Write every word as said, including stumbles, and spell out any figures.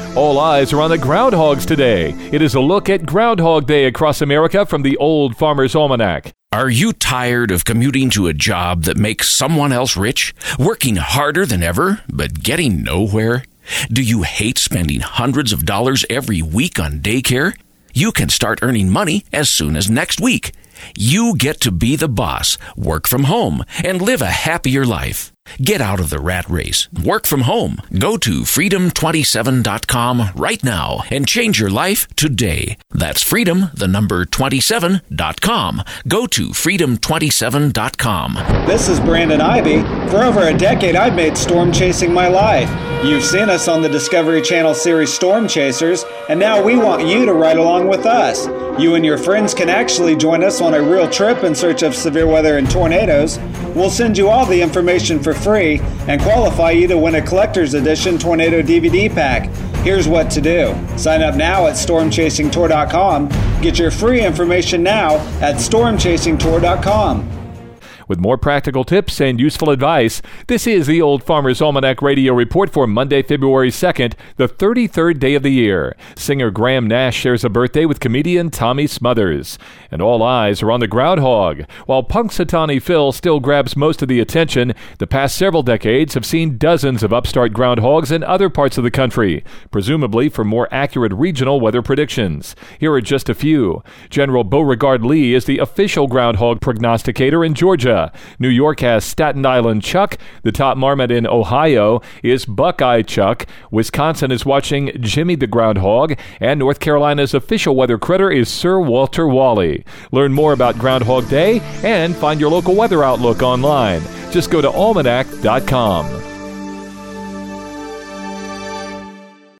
All eyes are on the groundhogs today. It is a look at Groundhog Day across America from the Old Farmer's Almanac. Are you tired of commuting to a job that makes someone else rich? Working harder than ever, but getting nowhere? Do you hate spending hundreds of dollars every week on daycare? You can start earning money as soon as next week. You get to be the boss, work from home, and live a happier life. Get out of the rat race. Work from home. Go to freedom twenty-seven dot com right now and change your life today. That's freedom, the number twenty-seven dot com. Go to freedom twenty-seven dot com. This is Brandon Ivy. For over a decade, I've made storm chasing my life. You've seen us on the Discovery Channel series Storm Chasers, and now we want you to ride along with us. You and your friends can actually join us on a real trip in search of severe weather and tornadoes. We'll send you all the information for free and qualify you to win a collector's edition tornado D V D pack. Here's what to do. Sign up now at storm chasing tour dot com. Get your free information now at storm chasing tour dot com. With more practical tips and useful advice, this is the Old Farmer's Almanac Radio Report for Monday, February second, the thirty-third day of the year. Singer Graham Nash shares a birthday with comedian Tommy Smothers. And all eyes are on the groundhog. While Punxsutawney Phil still grabs most of the attention, the past several decades have seen dozens of upstart groundhogs in other parts of the country, presumably for more accurate regional weather predictions. Here are just a few. General Beauregard Lee is the official groundhog prognosticator in Georgia. New York has Staten Island Chuck. The top marmot in Ohio is Buckeye Chuck. Wisconsin is watching Jimmy the Groundhog. And North Carolina's official weather critter is Sir Walter Wally. Learn more about Groundhog Day and find your local weather outlook online. Just go to almanac dot com.